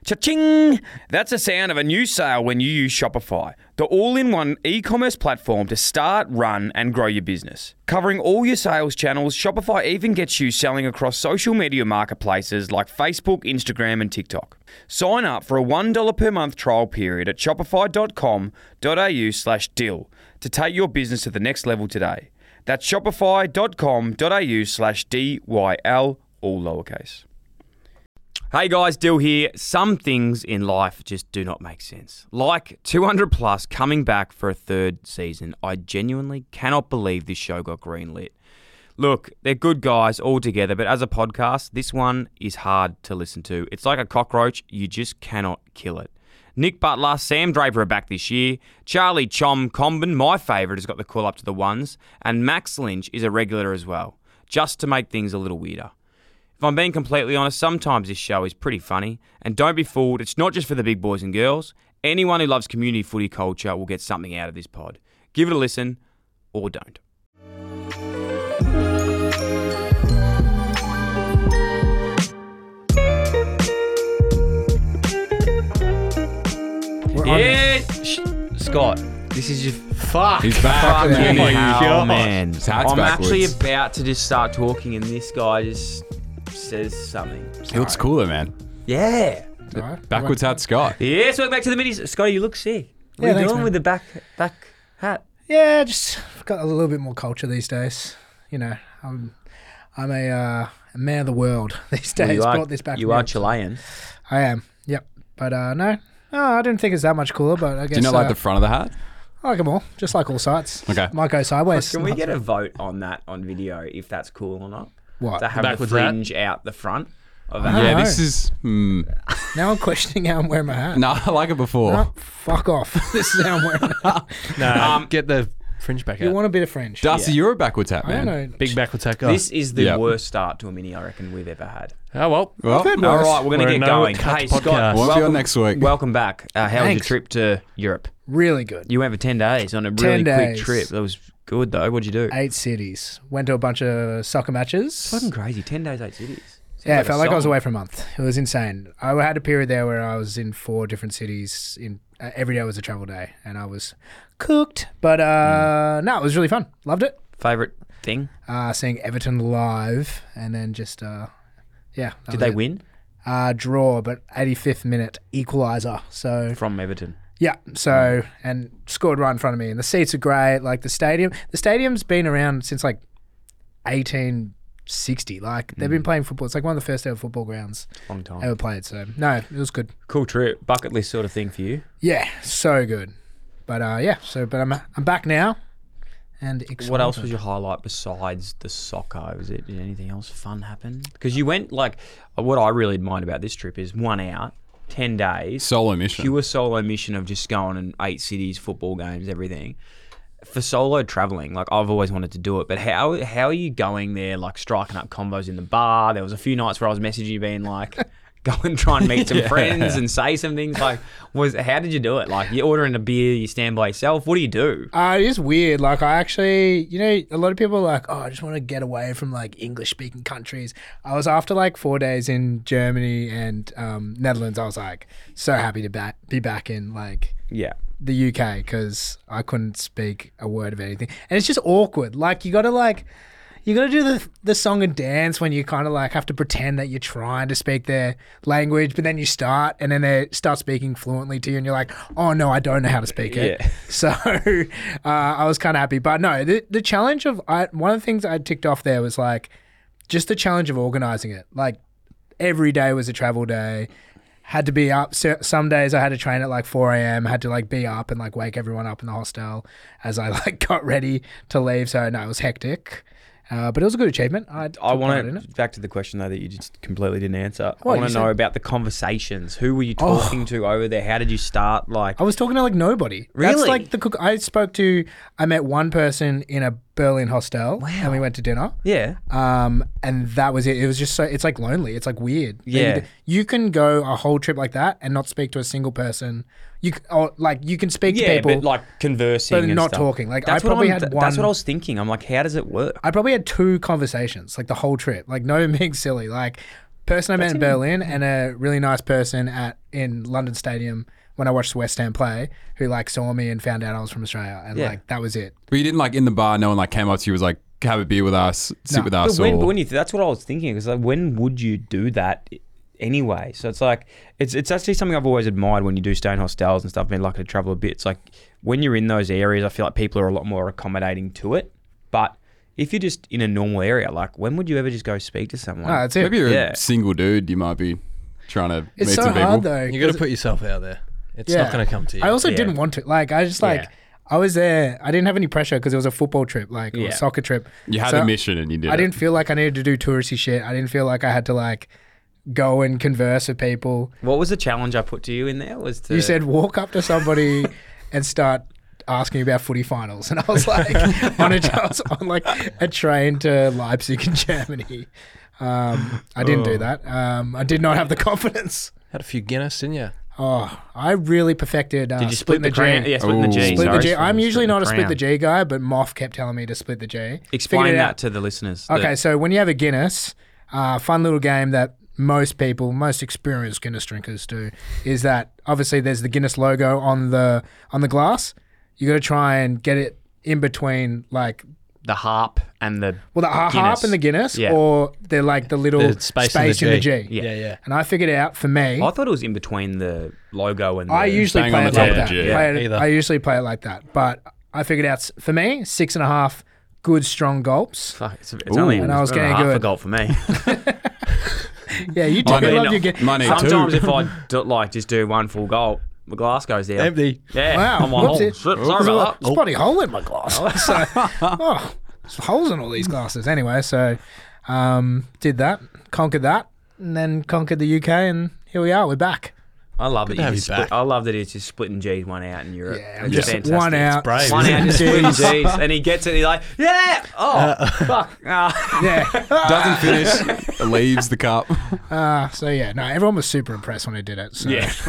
Cha-ching! That's the sound of a new sale when you use Shopify, the all-in-one e-commerce platform to start, run, and grow your business. Covering all your sales channels, Shopify even gets you selling across social media marketplaces like Facebook, Instagram, and TikTok. Sign up for a $1 per month trial period at shopify.com.au/deal to take your business to the next level today. That's shopify.com.au/DYL, all lowercase. Hey guys, Dill here. Some things in life just do not make sense. Like 200 Plus coming back for a third season. I genuinely cannot believe this show got greenlit. Look, they're good guys all together, but as a podcast, this one is hard to listen to. It's like a cockroach, you just cannot kill it. Nick Butler, Sam Draper are back this year. Charlie Chom Comben, my favourite, has got the call up to the ones. And Max Lynch is a regular as well, just to make things a little weirder. If I'm being completely honest, sometimes this show is pretty funny. And don't be fooled, it's not just for the big boys and girls. Anyone who loves community footy culture will get something out of this pod. Give it a listen, or don't. Yeah, Scott, this is just... Fuck. He's back. Fucking my hell, God. man. His hat's I'm backwards. actually about to just start talking and this guy just says something. He looks cooler, man. Yeah. Right. Backwards hat Scott. Yes, welcome back to the middies. Scotty, you look sick. What Yeah, are you thanks, doing man. with the back hat? Yeah, just got a little bit more culture these days. You know, I'm a man of the world these days. Brought this back. You from are Europe. Chilean. I am. Yep. But no, I didn't think it's that much cooler. But I guess Do you not like the front of the hat? I like them all, just like all sides. Okay. Might go sideways. Can we get a vote on that on video if that's cool or not? What? To have Backwards the fringe out the front of the I hat. don't Yeah, know. this is... Now I'm questioning how I'm wearing my hat. No, I like it before. No, fuck off. This is how I'm wearing it. No, get the fringe back You out. want a bit of fringe? Darcy, you're a backwards hat, I don't man. know. Big backwards hat guy. This is the Yep. worst start to a mini I reckon we've ever had. Oh, well. Well, heard All worse. right, we're going We're to a get no going. cut Hey, podcast. Scott, Won't be on next week. Welcome back. How was your Thanks. trip to Europe? Really good. You went for 10 days on a 10 really quick days. trip. That was good, though. What'd you do? 8 cities. Went to a bunch of soccer matches. Fucking crazy. 10 days, 8 cities. Sounds Yeah, like it felt a like I was song. away for a month. It was insane. I had a period there where I was in 4 different cities. Every day was a travel day, and I was cooked. But no, it was really fun. Loved it. Favourite thing? Seeing Everton live, and then just yeah. that Did was they it. win? Draw, but 85th minute equaliser. So From Everton. yeah, so and scored right in front of me, and the seats are great. Like the stadium's been around since like 1860. Like they've been playing football. It's like one of the first ever football grounds Long time. ever played. So no, it was good. Cool trip. Bucket list sort of thing for you. Yeah, so good. But yeah, but I'm back now, and excited. What else was your highlight besides the soccer? Did anything else fun happen? Because you went what I really admired about this trip is 1 out, 10 days, Solo mission. pure solo mission of just going in 8 cities, football games, everything. For solo traveling, like I've always wanted to do it, but how are you going there? Like striking up combos in the bar. There was a few nights where I was messaging you, being like, go and try and meet some friends and say some things. Like, how did you do it? Like, you ordering a beer, you stand by yourself. What do you do? It is weird. Like, I actually, a lot of people are like, oh, I just want to get away from like English speaking countries. I was after like 4 days in Germany and Netherlands. I was like so happy to be back in like Yeah. the UK because I couldn't speak a word of anything. And it's just awkward. Like, you got to do the song and dance when you kind of like have to pretend that you're trying to speak their language, but then you start and then they start speaking fluently to you and you're like, oh no, I don't know how to speak it. Yeah. So I was kind of happy. But no, the challenge of, one of the things I ticked off there was like just the challenge of organizing it. Like every day was a travel day. Had to be up. Some days I had to train at like 4 a.m. Had to like be up and like wake everyone up in the hostel as I like got ready to leave. So no, it was hectic. But it was a good achievement. I want to back to the question though that you just completely didn't answer. What, I want you to said- know about the conversations. Who were you talking to over there? How did you start? Like, I was talking to like nobody. Really? That's like the cook. I met one person in a Berlin hostel and we went to dinner. yeah, And that was it. It was just so, it's like lonely. It's like weird. Yeah. You can go a whole trip like that and not speak to a single person. You can speak to people. but like conversing, but and not stuff. talking. Like, That's I probably what had That's one- what I was thinking. I'm like, how does it work? I probably had 2 conversations, like the whole trip. Like, no being silly. Like, person I met in Berlin and a really nice person in London Stadium when I watched West Ham play, who like saw me and found out I was from Australia, and like that was it. But you didn't like in the bar. No one like came up to you was like, have a beer with us, sit with us. But when you that's what I was thinking. Because like, when would you do that anyway? So it's like it's actually something I've always admired when you do stay in hostels and stuff. I've been lucky to travel a bit. It's like when you're in those areas, I feel like people are a lot more accommodating to it. But if you're just in a normal area, like when would you ever just go speak to someone? No, that's it. Maybe you're a single dude. You might be trying to It's meet so some people. hard though. You got to put yourself out there. It's not going to come to you. I also didn't want to. Like, I just like, I was there. I didn't have any pressure because it was a football trip, like or a soccer trip. You had So a mission and you did I didn't feel like I needed to do touristy shit. I didn't feel like I had to like go and converse with people. What was the challenge I put to you in there? Was to You said walk up to somebody and start asking about footy finals, and I was like, I was on like a train to Leipzig in Germany. I didn't do that. I did not have the confidence. Had a few Guinness, didn't you? Oh, I really perfected. Did you splitting split the crayon? G. Yeah, splitting the G. Split the sorry. G. I'm usually not a Splitting split the G guy, but Moff kept telling me to split the G. Explain Figured it that out. to the listeners. Okay, so when you have a Guinness, fun little game that most experienced Guinness drinkers do, is that obviously there's the Guinness logo on the glass. You got to try and get it in between, like the harp and the harp and the Guinness, Yeah. or they're like the little The space in the G. Yeah. Yeah. And I figured out for me, I thought it was in between the logo and the... I usually bang play on it the top like of that. the G. Either. I usually play it like that, but I figured out for me 6.5 good strong gulps. Fuck, it's only And I was getting half a good. goal for me. Yeah, you Mine definitely ain't love your Guinness. Mine ain't Sometimes too. if I just do one full goal, the glass goes down. Empty. Yeah. Wow, I'm like, oh, whoopsie. shit, sorry about that. There's a bloody hole in my glass. So, there's holes in all these glasses. Anyway, so did that, conquered that, and then conquered the UK, and here we are. We're back. I love that to have you you split. back. I love that it's just splitting G's, one out in Europe. Yeah, It's just fantastic. one out. brave. One out, just splitting G's. G's, and he gets it. And he's like, yeah. Oh, fuck. Yeah. Doesn't finish, leaves the cup. So yeah, no, everyone was super impressed when I did it. So Yeah.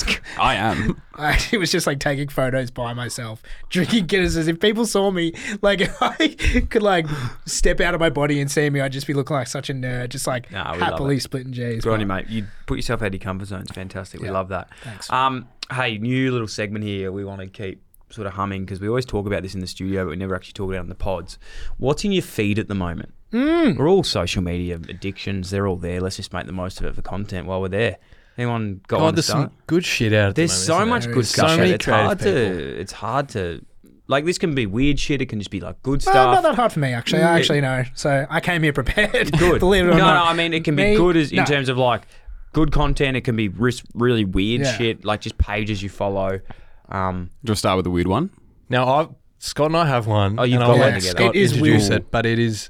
I am. I actually was just like taking photos by myself, drinking Guinnesses. If people saw me, like if I could like step out of my body and see me, I'd just be looking like such a nerd, just like Nah, we love happily it. splitting G's. Good on you, mate. You put yourself out of your comfort zone. It's fantastic. We love that. Thanks. Hey, new little segment here. We want to keep sort of humming because we always talk about this in the studio, but we never actually talk about it on the pods. What's in your feed at the moment? We're all social media addictions. They're all there. Let's just make the most of it for content while we're there. Anyone got one to There's start? some good shit out. There's so much good So stuff. many It's hard creative It's hard to. Like, this can be weird shit. It can just be like good Not stuff. that hard for me, actually. I actually know. So I came here prepared. Good. Believe it or no, not. no, I mean, it can be Me- good in no. terms of like good content. It can be really weird Yeah. shit, like just pages you follow. Do you want to start with the weird one? Now, Scott and I have one. Oh, you've and got I'll one let together. Scott It is introduce weird. it, but it is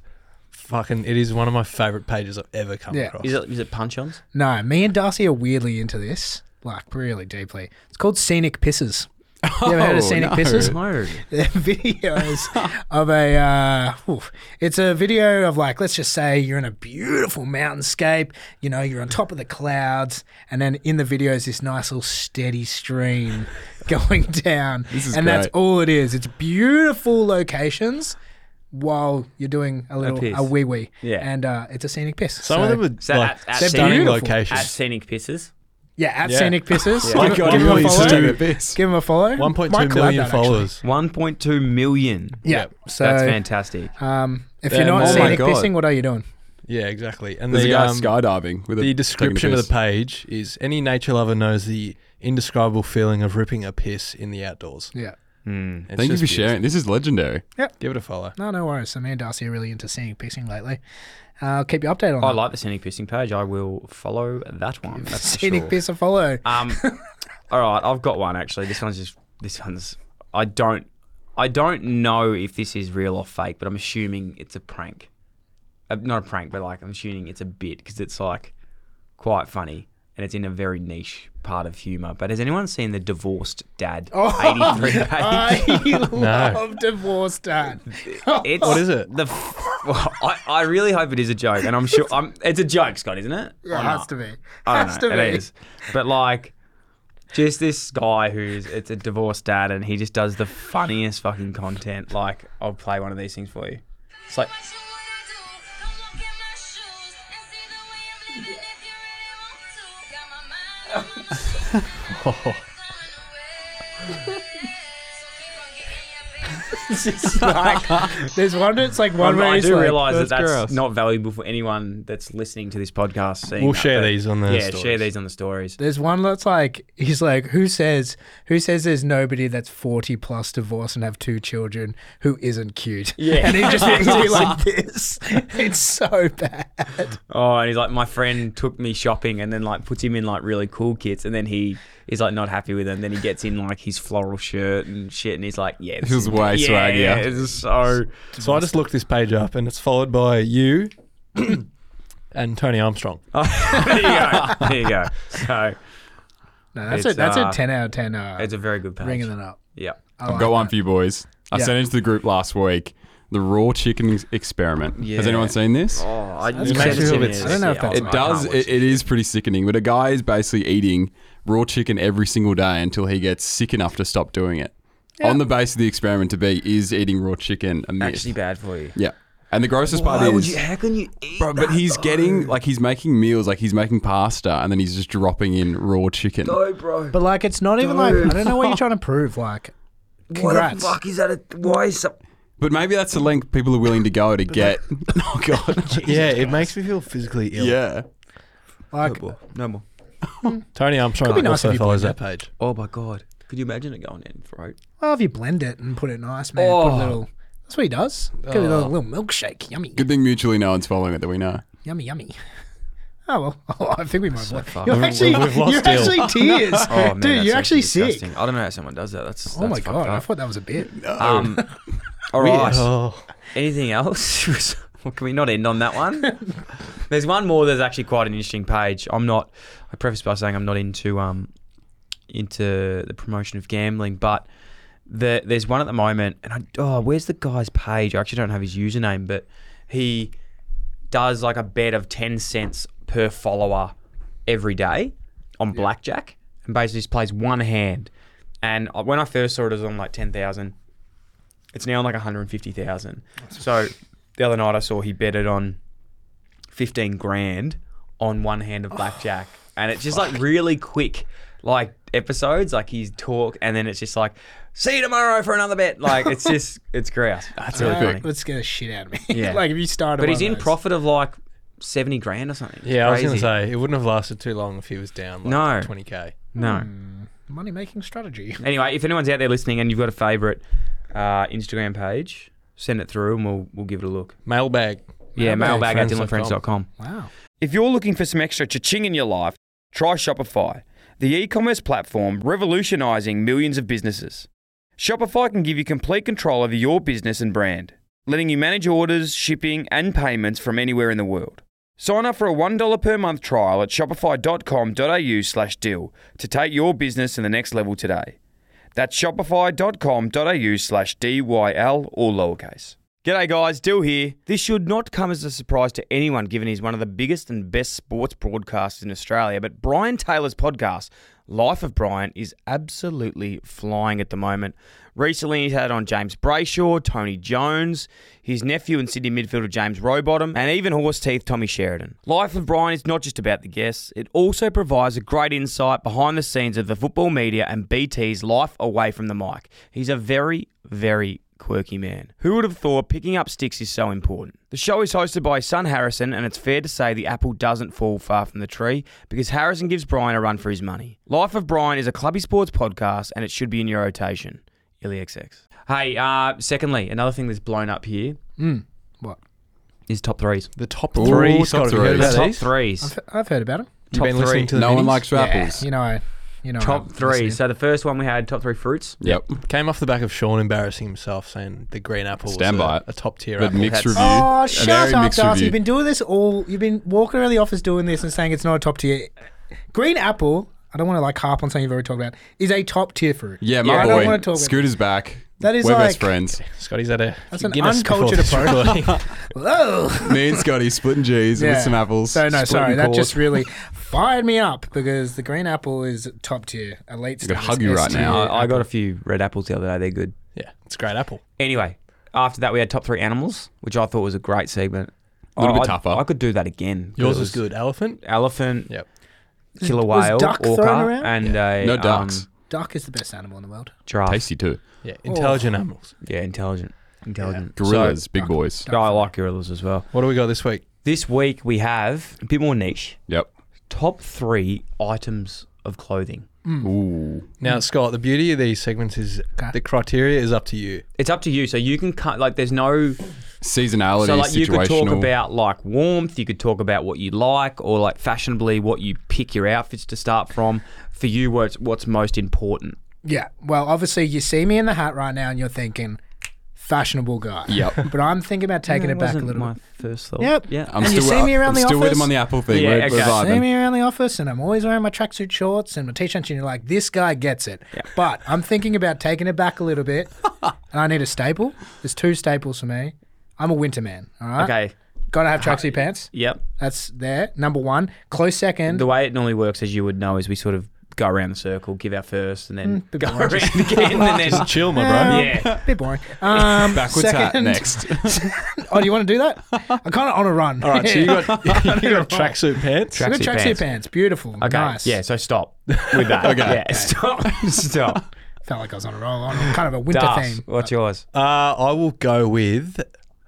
one of my favourite pages I've ever come Yeah. across. Is it punch-ons? No, me and Darcy are weirdly into this, like really deeply. It's called Scenic Pisses. You ever heard of Scenic Pisses? No. They're videos of a it's a video of like, let's just say you're in a beautiful mountainscape, you know, you're on top of the clouds, and then in the video is this nice little steady stream going down. This is and that's great. all it is. It's beautiful locations while you're doing a piss. wee wee. Yeah. And it's a scenic piss. Some of them are So like at stunning beautiful. locations. At Scenic Pisses. yeah, at Yeah. Scenic Pisses. My Give, God, give him really a follow. stupid. Give him a follow. 1.2 Might collab million that, actually. followers. 1.2 million. Yeah. So That's fantastic. if Yeah, you're not oh my scenic God. pissing, what are you doing? Yeah, exactly. And There's a guy the skydiving with a the description of piss. the page is any nature lover knows the indescribable feeling of ripping a piss in the outdoors. Yeah. Mm. It's Thank you just for sharing. This is legendary. Give it a follow. No worries. So me and Darcy are really into scenic pissing lately. I'll keep you updated on I that. like the Scenic Pissing page. I will follow that one. That's for Scenic sure. piss a follow. All right, I've got one actually. This one's. I don't know if this is real or fake, but I'm assuming it's a prank. Not a prank, but like I'm assuming it's a bit because it's like quite funny and it's in a very niche part of humour. But has anyone seen the Divorced Dad 83 page? I love Divorced Dad. It's, What is it? Well, I really hope it is a joke, and I'm sure it's a joke, Scott, isn't it? Yeah, Or it has not? to be. I don't Has know. to be. It is. But like, just this guy it's a divorced dad, and he just does the funniest fucking content. Like, I'll play one of these things for you. It's like, It's like, there's one. It's like one where I he's do like, realise that that's that's gross. not valuable for anyone that's listening to this podcast. Seeing We'll that, share but these on the yeah, stories. share these on the stories. There's one that's like, he's like, who says there's nobody that's 40 plus divorced and have 2 children who isn't cute? Yeah. And he just makes me like this. It's so bad. Oh, and he's like, my friend took me shopping and then like puts him in like really cool kits, and then he is like not happy with them. Then he gets in like his floral shirt and shit, and he's like, yeah, this Feels is- way yeah, swaggier. Yeah, it's so. So I just looked this page up, and it's followed by you and Tony Armstrong. There you go. There you go. So No, that's It's, a uh, 10 out of 10. it's a very good page. Ringing that up. Yeah. I I've like got one that. for you boys. I Yeah. sent it to the group last week. The raw chicken experiment. Yeah. Has anyone seen this? Oh, I That's you makes sent me it feel to a me. bit sick. I don't know if that's It does. It is pretty sickening. But a guy is basically eating raw chicken every single day until he gets sick enough to stop doing it. Yeah. On the base of the experiment to be, is eating raw chicken a myth? actually bad for you. Yeah. And the grossest part is, How can you eat bro, but he's getting, like, he's making meals, like he's making pasta and then he's just dropping in raw chicken. No, bro. But like, it's not even like, I don't know what you're trying to prove. Like, congrats. What the fuck is that? Why is so... But maybe that's the length people are willing to go to get. Oh, God. Yeah, it makes me feel physically ill. Yeah. Like, No more. Tony Armstrong Could be nice also if you follows blend that page. Oh my god. Could you imagine it going in throat? well, if you blend it and put it nice, man, put a little. That's what he does. Give it a little milkshake. Yummy. Good thing mutually no one's following it that we know. Yummy, yummy. Oh, well. Oh, I think we might have. fucked. You're We've actually, lost you're Dale. actually tears. Oh man, Dude, that's you're actually disgusting. sick. I don't know how someone does that. That's Oh my fucked God. I up. thought that was a bit. All right. Oh. Anything else? Well, can we not end on that one? There's one more that's actually quite an interesting page. I preface by saying I'm not into the promotion of gambling, but there's one at the moment, and where's the guy's page? I actually don't have his username, but he does like a bet of 10 cents per follower every day on blackjack, and basically just plays one hand. And when I first saw it, it was on like 10,000. It's now on like 150,000. So the other night I saw he betted on 15 grand on one hand of blackjack, and it's just like really quick, like episodes. Like he's talk, and then it's just like, see you tomorrow for another bet. Like it's just it's grouse. That's really funny. Let's get the shit out of me. Yeah. Like if you started. But one he's of in those- profit of like 70 grand or something. It's Yeah, I was going to crazy. say, it wouldn't have lasted too long if he was down like No. 20k. No. Money making strategy. Anyway, if anyone's out there listening and you've got a favourite Instagram page, send it through and we'll give it a look. Mailbag. Yeah, mailbag at Friends.com. dylanfriends.com. Wow. If you're looking for some extra cha-ching in your life, try Shopify, the e-commerce platform revolutionising millions of businesses. Shopify can give you complete control over your business and brand, letting you manage orders, shipping, and payments from anywhere in the world. Sign up for a $1 per month trial at shopify.com.au/deal to take your business to the next level today. That's shopify.com.au/DYL, all lowercase. G'day guys, Dill here. This should not come as a surprise to anyone given he's one of the biggest and best sports broadcasters in Australia, but Brian Taylor's podcast, Life of Brian, is absolutely flying at the moment. Recently he's had on James Brayshaw, Tony Jones, his nephew and Sydney midfielder James Rowbottom, and even horse teeth Tommy Sheridan. Life of Brian is not just about the guests, it also provides a great insight behind the scenes of the football media and BT's life away from the mic. He's a very, very quirky man. Who would have thought picking up sticks is so important? The show is hosted by his son Harrison, and it's fair to say the apple doesn't fall far from the tree because Harrison gives Brian a run for his money. Life of Brian is a clubby sports podcast, and it should be in your rotation. IllyXX. Hey, secondly, another thing that's blown up here What? is top threes. The top Ooh, three. top Scott, have you heard threes. about Top these? threes. I've heard about him. You've been Top listening three. to the No one minis? likes apples. You know. Top I'm three. listening. So the first one we had top three fruits. Yep. Came off the back of Sean embarrassing himself, saying the green apple Stand was by a, it. a top tier But apple. mixed That's- review. Oh, A shut very up, mixed Darcy. review. You've been doing this all. You've been walking around the office doing this and saying it's not a top tier. Green apple. I don't want to like harp on something you've already talked about. Is a top tier fruit. Yeah, I my don't boy. wanna talk about Scooter's back. That is We're like- best friends. Scotty's had a That's an Guinness before uncultured this approach. recording. Whoa. Me and Scotty splitting G's with some apples. So no, sorry, splitting that cords. just really fired me up because the green apple is top tier, elite I could status. hug you right S tier now. I got apple. a few red apples the other day. They're good. Yeah, it's a great apple. Anyway, after that we had top three animals, which I thought was a great segment. Little bit I- tougher. I could do that again. Yours It was good. Elephant. Elephant. Yep. killer Was whale, duck thrown orca, around? and a No ducks. Duck is the best animal in the world. giraffe. Tasty too. Yeah, intelligent animals. Yeah, intelligent. Gorillas, So, big boys. I like gorillas as well. What do we got this week? This week we have a bit more niche. Yep. Top 3 items of clothing. Ooh. Now, Scott, the beauty of these segments is the criteria is up to you. It's up to you. So you can cut, like, there's no. Seasonality, So, like, you could talk situational. about, like, warmth. You could talk about what you like, or, like, fashionably what you pick your outfits to start from. For you, what's most important. Yeah. Well, obviously, you see me in the hat right now, and you're thinking, fashionable guy. Yep. But I'm thinking about taking it back a little my bit. first thought. Yep. Yeah. I'm And you still, see me around I'm the still with office? him on the Apple thing. Yeah, We're okay. vibing. See me around the office, and I'm always wearing my tracksuit shorts and my t-shirts, and you're like, this guy gets it. Yeah. But I'm thinking about taking it back a little bit, and I need a staple. There's 2 staples for me. I'm a winter man, all right? Okay. Gotta have tracksuit pants. Yep. That's there. Number 1. Close second. The way it normally works, as you would know, is we sort of go around the circle, give our first, and then bit go boring. around again, and then Chill, my bro. yeah. Bit boring. Backwards hat second- next. Oh, do you want to do that? I'm kind of on a run. All right, so you got tracksuit pants. I got Tracksuit tracksuit pants. pants. Beautiful. Okay. Nice. Yeah. So stop with that. Okay. Yeah. Stop. Felt like I was on a roll. On kind of a winter Das, theme. what's yours? I will go with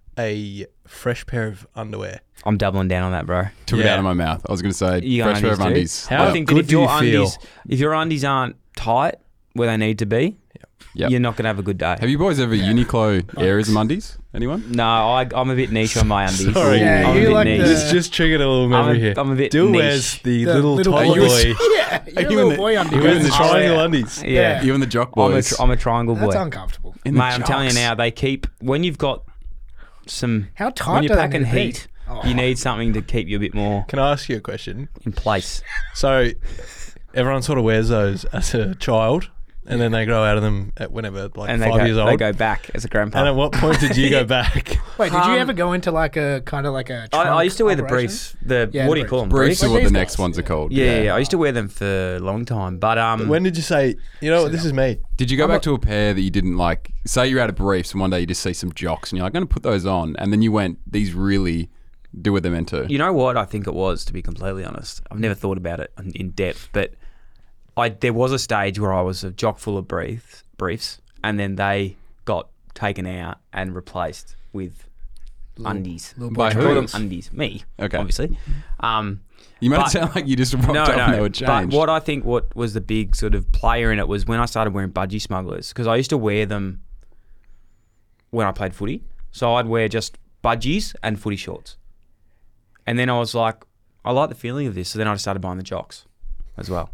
a fresh pair of underwear. I'm doubling down on that, bro. Took it Yeah. out of my mouth. I was going to say You got fresh pair of undies, undies. too? How I think that good if your do you undies, if your undies aren't tight where they need to be, Yep. you're not gonna have a good day. Have you boys ever Uniqlo areas of undies? Anyone? No, I'm a bit niche on my undies. Sorry. Yeah, I'm a you bit like niche. the- This just triggered a little memory here. I'm a bit Dill niche. wears the The little little toddler boys. boy. Yeah, you're a you little in the- boy He undies. wears the Oh, triangle yeah. undies. Yeah. You and the jock boys. I'm a triangle boy. That's uncomfortable. In the Mate, I'm telling you jocks. now, they keep when you've got some How tight when do you're they packing need to be? heat, Oh. you need something to keep you a bit more Can I ask you a question? in place. So, everyone sort of wears those as a child, and then they grow out of them at whenever, like And 5 years they old. go back as a grandpa. And at what point did you go back? Wait, did you Um, ever go into like a kind of like a I trunk used to wear the operation? briefs. The Yeah, what the do you call them? Briefs are Like what the these next guys. ones are called. Yeah. I used to wear them for a long time, but When did you say, you know what, this is me? Did you go back to a pair that you didn't like? Say you're out of briefs and one day you just see some jocks and you're like, I'm going to put those on. And then you went, these really do what they're meant to. You know what I think it was, to be completely honest? I've never thought about it in depth, but there was a stage where I was a jock full of briefs, and then they got taken out and replaced with undies. little By Call them who? undies. Me, Okay. obviously. You made but- it sound like you just rocked No, up and they no. were But changed. what I think what was the big sort of player in it was when I started wearing budgie smugglers, because I used to wear them when I played footy. So I'd wear just budgies and footy shorts. And then I was like, I like the feeling of this. So then I started buying the jocks as well.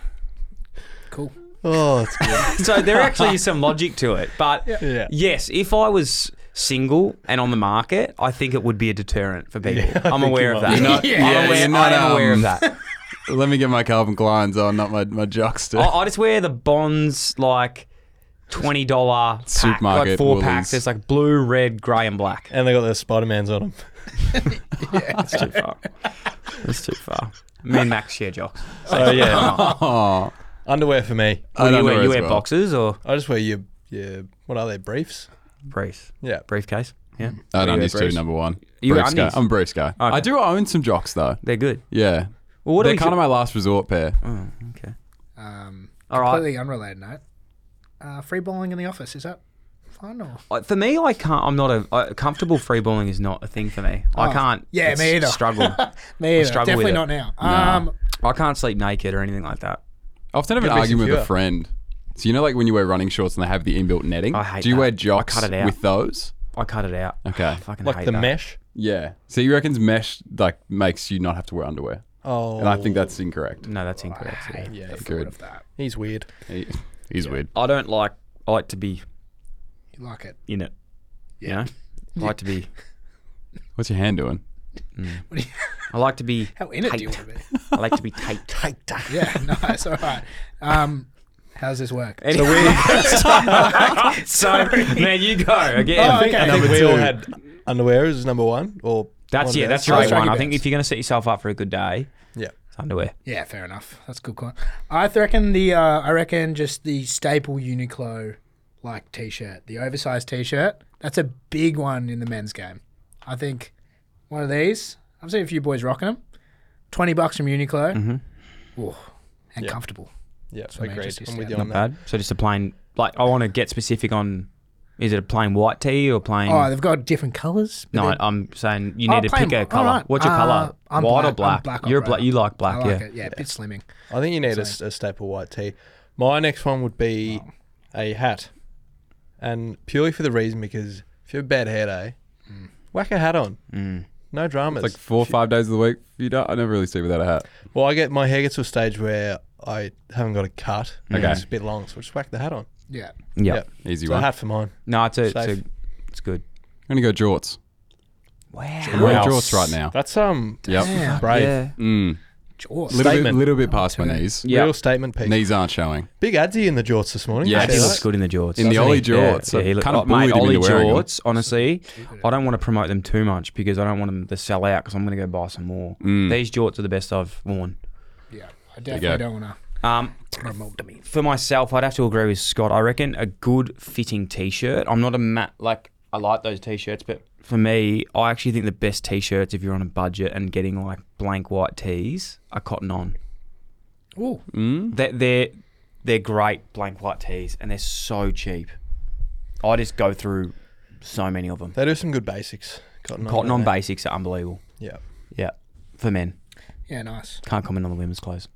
Cool. Oh, it's good. So there actually is some logic to it. But Yeah. yes, if I was single and on the market, I think it would be a deterrent for people. Yeah, I I'm think aware you of might that. be. You're not- yeah, I'm aware, you're not, I am aware of that. Let me get my Calvin Kleins on, not my jocks. I just wear the Bonds like $20 pack, Supermarket like 4 Woolies. packs. It's like blue, red, grey, and black. And they got their Spider-Mans on them. That's too far. That's too far. Me and Max share jocks. So, yeah. Oh, Underwear for me. What do you don't wear? know You as wear well. boxers or I just wear your what are they, briefs? briefs? Yeah. Briefcase. Yeah. I What do don't you wear, undies too, briefs? number one. You wear Briefs guy. undies? I'm a briefs guy. Okay. I do own some jocks though. They're good. Yeah. Well, what They're do we kind of my last resort pair. Oh, okay. All Completely unrelated note. Free bowling in the office, is that fun or? For me, I can't. I'm not a comfortable free balling is not a thing for me. I Oh, can't. yeah, it's me either. Struggle. Me either. struggle Definitely with not it. now. I can't sleep naked or anything like that. I often have an Get a bit argument with a secure. friend. So you know, like when you wear running shorts and they have the inbuilt netting. I hate Do you that. wear I jocks cut it out. with those? I cut it out. Okay. I fucking Like hate the that. mesh. Yeah. So you reckons mesh like makes you not have to wear underwear? Oh. And I think that's incorrect. No, that's incorrect. Yeah. Yeah. Good. Of that. He's weird. He's weird. I don't like. I like to be You like it? in it. You know. I like to be. What's your hand doing? I like to be. How in it do you tight. want to be? I like to be tight. Yeah, nice. All right. How's this work? So, man, you go again. Oh, okay. I think Number we two. all had underwear as number one. Or That's one of that's those. your Oh, right one. tracky I think pants. if you're going to set yourself up for a good day, Yeah. it's underwear. Yeah, fair enough. That's a good call. I reckon just the staple Uniqlo like t-shirt, the oversized t-shirt. That's a big one in the men's game. I think one of these. I've seen a few boys rocking them. $20 from Uniqlo. and Yeah. comfortable. Yeah, So agreed. Manchester I'm with City. you Not on that. bad. So just a plain, like, I want to get specific on, is it a plain white tee or plain? Oh, they've got different colours. but no, they're- I'm saying you Oh, need to pick plain- a color. alright. What's your color? I'm White or I'm black? black You're operator. black. You like black, I like yeah. it. Yeah, a bit slimming. I think you need So- a staple white tee. My next one would be a hat. And purely for the reason because if you have a bad hair day, whack a hat on. Mm. No dramas. It's like 4 or 5 days of the week. I never really see without a hat. Well, my hair gets to a stage where I haven't got a cut. Okay. It's a bit long, so I just whack the hat on. Yeah. Yeah. Yep. Easy So a one. hat for mine. No, it's Safe. it's good. I'm going to go jorts. Wow. I'm wearing jorts right now. That's Yep. Damn. brave. Yeah. Jaws. Statement. Little bit past my knees. Yeah. Real statement piece. Knees aren't showing. Big Adsy in the jorts this morning. Yeah, You He see Yes. looks that? good in the jorts. In the doesn't Ollie he? jorts. Yeah, he I've look, kind of mate, bullied him Ollie into wearing them. jorts, honestly, I don't want to promote them too much because I don't want them to sell out because I'm going to go buy some more. These jorts are the best I've worn. Yeah. I you definitely go. don't want to promote them. For myself, I'd have to agree with Scott. I reckon a good fitting t-shirt. I'm not a I like those t-shirts, but for me, I actually think the best t-shirts if you're on a budget and getting like blank white tees are Cotton On. Ooh. They're great blank white tees and they're so cheap. I just go through so many of them. They do some good basics. Cotton On mate. basics are unbelievable. Yeah. Yeah, for men. Yeah, nice. Can't comment on the women's clothes.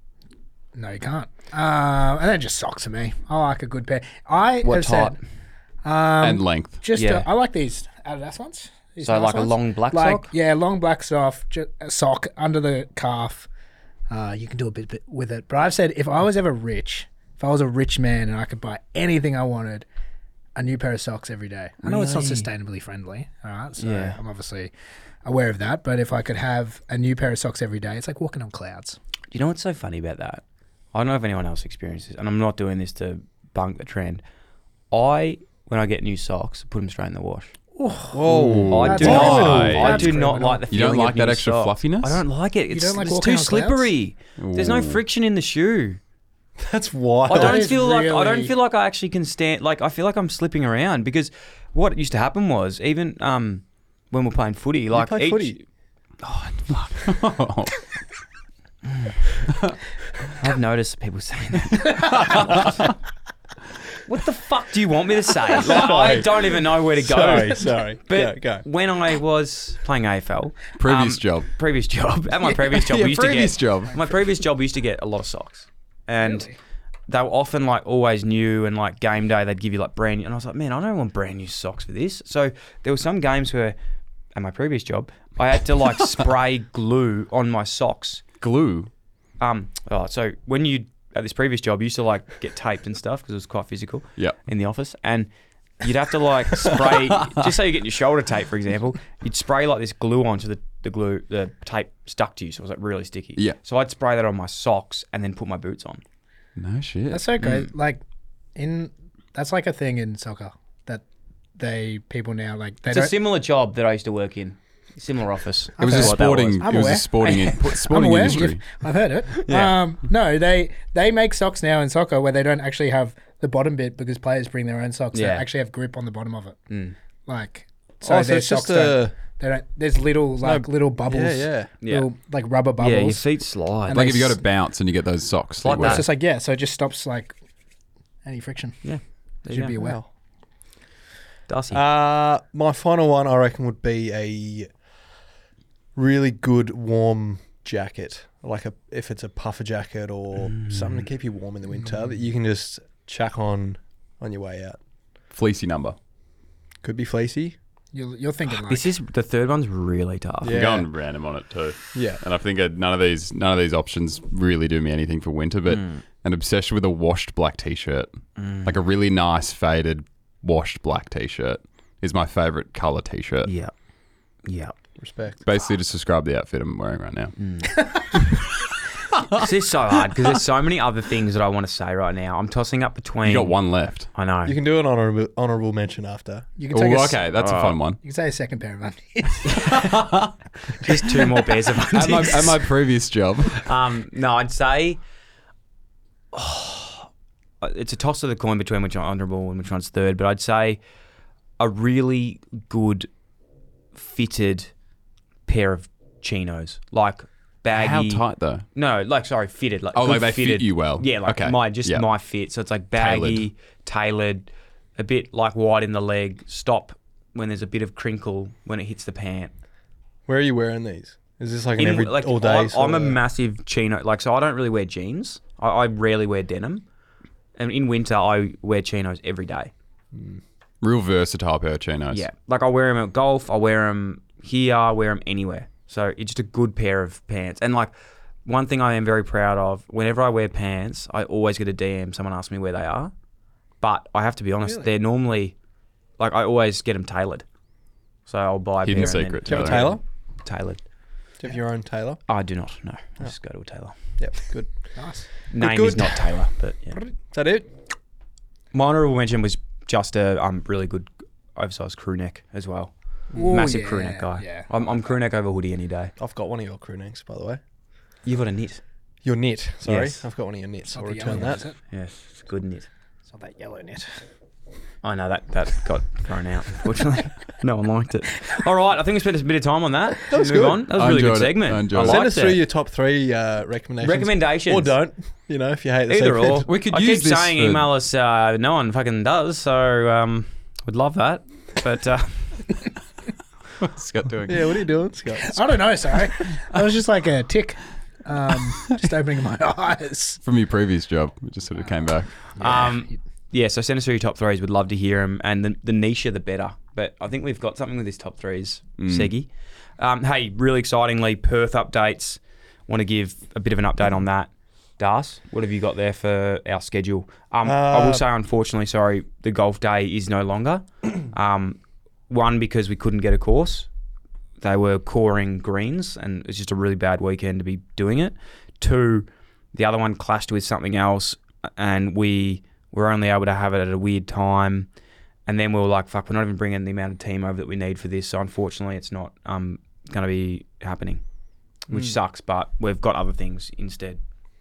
No, you can't. And then just socks for me. I like a good pair. I What have said, type? And length. just Yeah. I like these Adidas ones. These So nice like a ones. long black like, sock? Yeah, long black sock under the calf. You can do a bit with it. But I've said if I was ever rich, if I was a rich man and I could buy anything I wanted, a new pair of socks every day. I know it's not Really? sustainably friendly, all right? So Yeah. I'm obviously aware of that. But if I could have a new pair of socks every day, it's like walking on clouds. You know what's so funny about that? I don't know if anyone else experiences, and I'm not doing this to bunk the trend. When I get new socks, put them straight in the wash. Whoa. I That's do not. criminal. I That's do not criminal. like the You don't feeling like of that new extra socks. fluffiness? I don't like it. It's, don't like it's walking too on clouds? slippery. There's no Ooh. friction in the shoe. That's wild. I That don't is feel like I don't really- feel like I actually can stand. Like I feel like I'm slipping around because what used to happen was even when we're playing footy, like play each. footy? Oh fuck! I've noticed people saying that. What the fuck do you want me to say? Like, I don't even know where to go. Sorry. But go. when I was playing AFL, Previous job. previous job at my previous job, Yeah, we used previous to get job. my previous job. We used to get a lot of socks, and Really? they were often like always new. And like game day, they'd give you like brand new. And I was like, man, I don't want brand new socks for this. So there were some games where, at my previous job, I had to like spray glue on my socks. Glue. So when you at this previous job, you used to like get taped and stuff because it was quite physical. Yep. In the office, and you'd have to like spray. Just say you get your shoulder tape, for example, you'd spray like this glue onto the tape stuck to you, so it was like really sticky. Yeah. So I'd spray that on my socks and then put my boots on. No shit. That's so great. Like that's like a thing in soccer that people now like they It's a don't. similar job that I used to work in, similar office. It was a That's what that sporting. I'm It was aware. a sporting. I'm Sporting aware. industry. I've heard it. Yeah. No, they make socks now in soccer where they don't actually have the bottom bit because players bring their own socks that Yeah. actually have grip on the bottom of it. Mm. Like So, so, oh, so their it's socks just don't. They don't. There's little little bubbles. Yeah. Yeah. Little like rubber bubbles. Yeah, your feet slide. And Like they if you go s- to bounce and you get those socks. Like that It's work. just like so it just stops like any friction. Yeah. There you Should go. be aware. Wow. Darcy. My final one, I reckon, would be a really good warm jacket, like if it's a puffer jacket or something to keep you warm in the winter that you can just chuck on your way out. Fleecy number. Could be fleecy. You're thinking like This is the third one's really tough. Yeah. I'm going random on it too. Yeah. And I think none of these options really do me anything for winter, but an obsession with a washed black t-shirt, like a really nice faded washed black t-shirt, is my favorite color t-shirt. Yeah. Yeah. Respect. Basically, just describe the outfit I'm wearing right now. This is so hard because there's so many other things that I want to say right now. I'm tossing up between. You got one left. I know. You can do an honorable mention after. you can take Oh, a, okay, that's a fun one. You can say a second pair of undies. Just two more pairs of At undies. my previous job, No, I'd say it's a toss of the coin between which one's honourable and which one's third, but I'd say a really good fitted pair of chinos, like baggy. How tight though? No, like sorry, fitted. Like Oh, good like they fitted. fit you well. Yeah, like Okay. my Yeah. fit. So it's like baggy, tailored, a bit like wide in the leg. Stop when there's a bit of crinkle when it hits the pant. Where are you wearing these? Is this like an every Like, all day? I'm a massive chino. Like, so I don't really wear jeans. I rarely wear denim, and in winter I wear chinos every day. Real versatile pair of chinos. Yeah, like I wear them at golf. I wear them here. I wear them anywhere. So it's just a good pair of pants. And like one thing I am very proud of, whenever I wear pants, I always get a DM. Someone asks me where they are, but I have to be honest, they're normally like I always get them tailored. So I'll buy a Hidden pair and secret. Do you have a Taylor. tailor? tailored. Do you have your own tailor? I do not. No, I just go to a tailor. Yep, good. Nice. Name good. is not Taylor, but yeah. Is that it? My honourable mention was just a really good oversized crew neck as well. Ooh, Massive yeah, crew neck guy. yeah. I'm crew neck over hoodie any day. I've got one of your crew necks, by the way. You got a knit. Your knit, sorry. Yes. I've got one of your knits. I'll Not the yellow return one, that. is it? Yes, it's a good knit. It's not that yellow net. I know that got thrown out, unfortunately. No one liked it. All right, I think we spent a bit of time on that. That was Move good. on. That was a I really good enjoyed it. segment. I I enjoyed it. Send liked us through it. your top 3 recommendations. Recommendations. Or don't, if you hate the Either segment. or. We could I use keep this saying for- email us. No one fucking does, so would love that. But What's Scott doing? Yeah, what are you doing, Scott? I don't know, sorry. I was just like a tick. Just opening my eyes. From your previous job, it just sort of came back. yeah, so send us through your top threes. We'd love to hear them, and the nicher the better. But I think we've got something with this top threes, Seggy. Hey, really excitingly, Perth updates. Want to give a bit of an update on that. Das, what have you got there for our schedule? I will say, unfortunately, sorry, the golf day is no longer. One, because we couldn't get a course. They were coring greens, and it's just a really bad weekend to be doing it. Two, the other one clashed with something else, and we were only able to have it at a weird time. And then we were like, fuck, we're not even bringing the amount of team over that we need for this. So unfortunately, it's not going to be happening, which sucks, but we've got other things instead.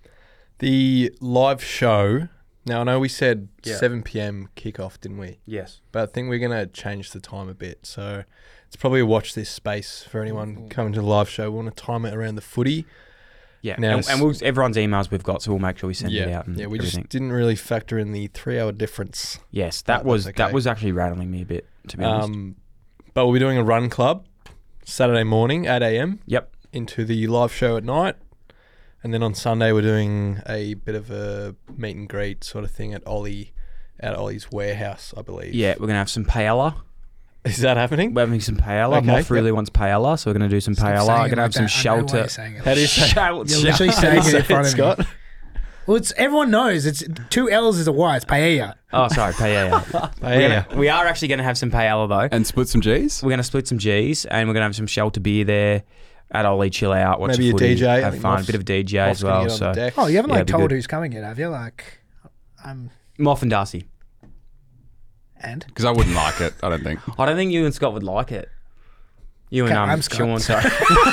The live show. Now, I know we said Yeah. 7 p.m. kickoff, didn't we? Yes. But I think we're going to change the time a bit. So it's probably a watch this space for anyone coming to the live show. We want to time it around the footy. Yeah. Now and everyone's emails we've got, so we'll make sure we send it out. And Yeah, we everything. just didn't really factor in the 3-hour difference. Yes, That's okay. that was actually rattling me a bit, to be honest. But we'll be doing a run club Saturday morning, 8 a.m. Yep. into the live show at night. And then on Sunday, we're doing a bit of a meet and greet sort of thing at Ollie's warehouse, I believe. Yeah, we're going to have some paella. Is that happening? We're having some paella. Okay, Moff really wants paella, so we're going to do some paella. We're going to have some shelter. How do you say You're literally saying it in front of me. Scott? Well, everyone knows. It's 2 L's is a Y. It's paella. Oh, sorry, paella. Paella. We are actually going to have some paella, though. And split some G's? We're going to split some G's, and we're going to have some shelter beer there at Ollie, chill out, watch Maybe the a footy, DJ. I have think fun, a Moff's- bit of DJ Moff's as gonna well. get on So the deck. Oh, you haven't Yeah, like it'd be told good. who's coming yet, have you? Like, Moff and Darcy. and Because I wouldn't like it, I don't think. I don't think you and Scott would like it. You and Okay, I'm Scott. Sean, sorry.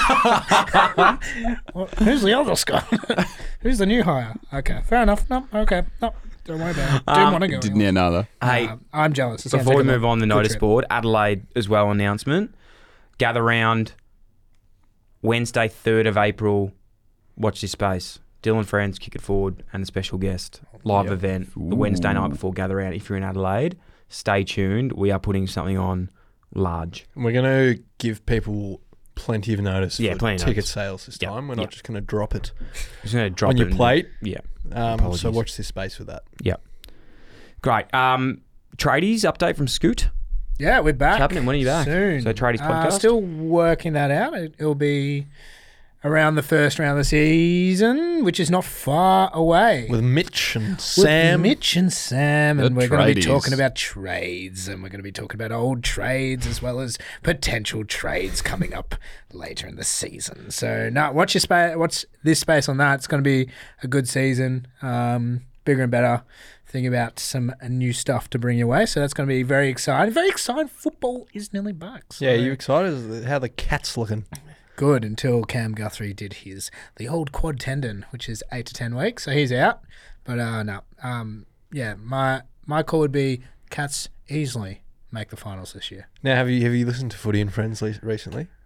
well, who's the other Scott? Who's the new hire? Okay, fair enough. No, okay, no, don't worry about it. Didn't want to go. Didn't hear another. Hey, I'm jealous. It sounds before we like a move on the good notice trip. board, Adelaide as well announcement. Gather round Wednesday, 3rd of April. Watch this space. Dylan Friends, Kick It Forward, and a special guest. Live event the Wednesday night before Gather Round. If you're in Adelaide, stay tuned. We are putting something on large. And we're going to give people plenty of notice Yeah, for plenty of ticket notice. sales this Yeah, time. We're yeah. not just going to drop it I'm just going to drop on it your in- plate. Yeah. So Apologies. watch this space with that. Great. Tradies update from Scoot. Yeah, we're back. What's happening? When are you back? Soon. So Tradies podcast? Still working that out. It'll be around the first round of the season, which is not far away. With Mitch and With Sam. Mitch and Sam, and The we're going to be tradies. talking about trades, and we're going to be talking about old trades as well as potential trades coming up later in the season. So, no, watch this space on that. It's going to be a good season, bigger and better. Think about some new stuff to bring your way. So that's going to be very exciting. Very exciting. Football is nearly back. So Yeah, you excited? How the cat's looking? good until Cam Guthrie did the old quad tendon, which is 8 to 10 weeks. So he's out. But no, yeah, my call would be Cats easily make the finals this year. Now, have you listened to Footy and Friends recently?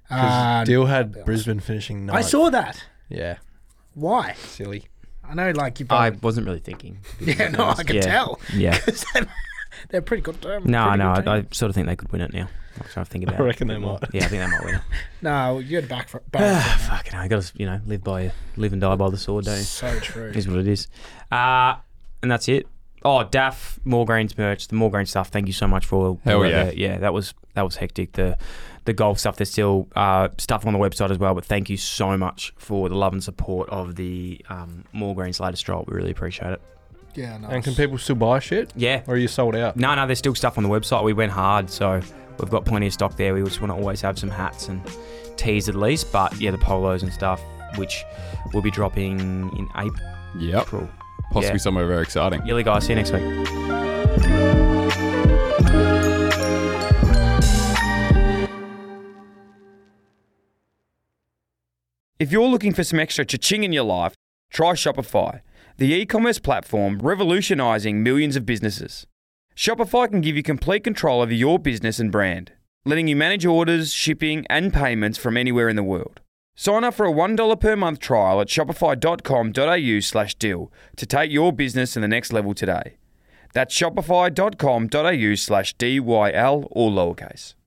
Dill had Brisbane finishing ninth. I saw that. Yeah, Why? silly. I know, like you. I Probably, wasn't really thinking. yeah, no, I can Yeah. tell. Yeah. 'Cause they're pretty good. No, pretty no, good team. I sort of think they could win it now. I'm trying to think about I it. reckon they a bit more. might. Yeah, I think they might win it. No, you had back for Fucking hell, you got to, live and die by the sword, don't you? So true. It is what it is. And that's it. Oh, Daff, More Greens merch, the More Green stuff. Thank you so much for all Hell that yeah. there. Yeah, that was hectic. The golf stuff, there's still stuff on the website as well, but thank you so much for the love and support of the More Greens latest drop. We really appreciate it. Yeah, nice. And can people still buy shit? Yeah. Or are you sold out? No, there's still stuff on the website. We went hard, so we've got plenty of stock there. We just want to always have some hats and tees at least, but yeah, the polos and stuff, which will be dropping in Yep. April. Possibly Yeah. somewhere very exciting. Yeah, guys, see you next week. If you're looking for some extra cha-ching in your life, try Shopify, the e-commerce platform revolutionizing millions of businesses. Shopify can give you complete control over your business and brand, letting you manage orders, shipping, and payments from anywhere in the world. Sign up for a $1 per month trial at shopify.com.au/deal to take your business to the next level today. That's shopify.com.au/DYL, all lowercase.